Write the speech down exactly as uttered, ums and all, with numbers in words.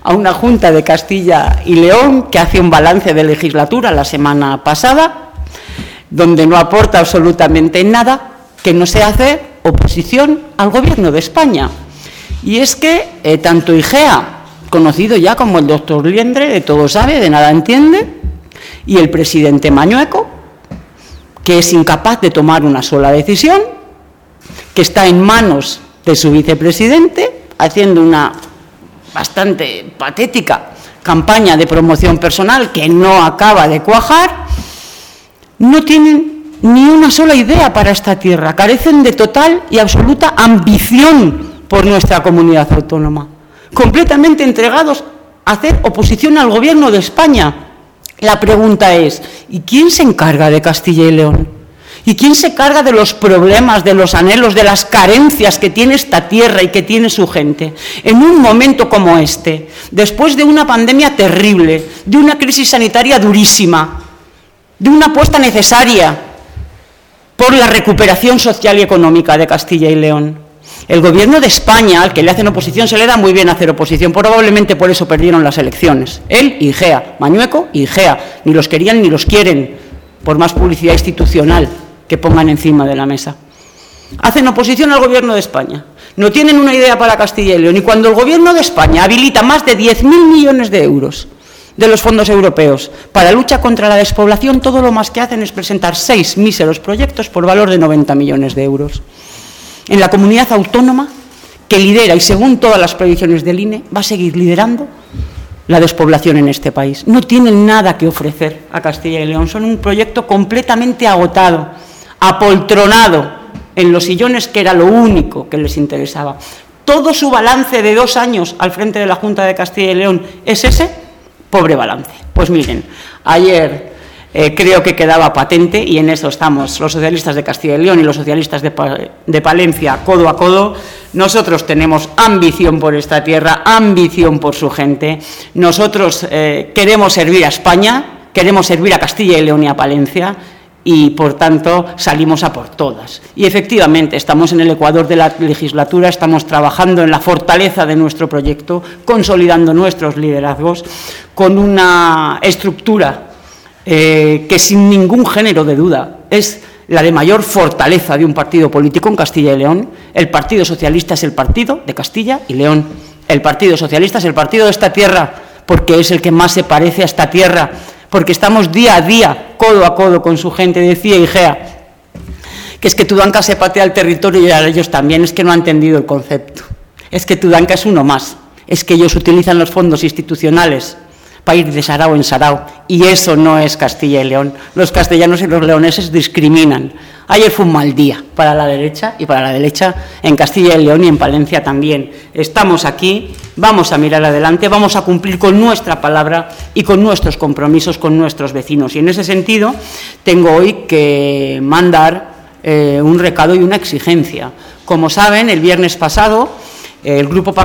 a una Junta de Castilla y León que hace un balance de legislatura la semana pasada, donde no aporta absolutamente nada, que no se hace oposición al Gobierno de España. Y es que eh, tanto IGEA, conocido ya como el doctor Liendre, de todo sabe, de nada entiende, y el presidente Mañueco, que es incapaz de tomar una sola decisión, que está en manos de su vicepresidente, haciendo una bastante patética campaña de promoción personal que no acaba de cuajar, no tienen ni una sola idea para esta tierra, carecen de total y absoluta ambición por nuestra comunidad autónoma, completamente entregados a hacer oposición al Gobierno de España. La pregunta es, ¿y quién se encarga de Castilla y León? ¿Y quién se encarga de los problemas, de los anhelos, de las carencias que tiene esta tierra y que tiene su gente? En un momento como este, después de una pandemia terrible, de una crisis sanitaria durísima, de una apuesta necesaria por la recuperación social y económica de Castilla y León, el Gobierno de España, al que le hacen oposición, se le da muy bien hacer oposición, probablemente por eso perdieron las elecciones. Él y IGEA, Mañueco y IGEA, ni los querían ni los quieren, por más publicidad institucional que pongan encima de la mesa. Hacen oposición al Gobierno de España, no tienen una idea para Castilla y León, y cuando el Gobierno de España habilita más de diez mil millones de euros de los fondos europeos para lucha contra la despoblación, todo lo más que hacen es presentar seis míseros proyectos por valor de noventa millones de euros. En la comunidad autónoma que lidera, y según todas las previsiones del I N E, va a seguir liderando la despoblación en este país. No tienen nada que ofrecer a Castilla y León, son un proyecto completamente agotado, apoltronado en los sillones, que era lo único que les interesaba. Todo su balance de dos años al frente de la Junta de Castilla y León es ese pobre balance. Pues miren, ayer eh, creo que quedaba patente, y en eso estamos los socialistas de Castilla y León y los socialistas de, pa de Palencia codo a codo. Nosotros tenemos ambición por esta tierra, ambición por su gente. Nosotros eh, queremos servir a España, queremos servir a Castilla y León y a Palencia, y, por tanto, salimos a por todas. Y, efectivamente, estamos en el ecuador de la legislatura, estamos trabajando en la fortaleza de nuestro proyecto, consolidando nuestros liderazgos, con una estructura eh, que, sin ningún género de duda, es la de mayor fortaleza de un partido político en Castilla y León. El Partido Socialista es el partido de Castilla y León. El Partido Socialista es el partido de esta tierra, porque es el que más se parece a esta tierra, porque estamos día a día, codo a codo con su gente. Decía IGEA que es que Tudanca se patea el territorio, y a ellos también, es que no han entendido el concepto. Es que Tudanca es uno más, es que ellos utilizan los fondos institucionales para ir de sarao en sarao, y eso no es Castilla y León. Los castellanos y los leoneses discriminan. Ayer fue un mal día para la derecha, y para la derecha en Castilla y León y en Palencia también. Estamos aquí, vamos a mirar adelante, vamos a cumplir con nuestra palabra y con nuestros compromisos con nuestros vecinos. Y en ese sentido tengo hoy que mandar eh, un recado y una exigencia. Como saben, el viernes pasado el Grupo Parlamentario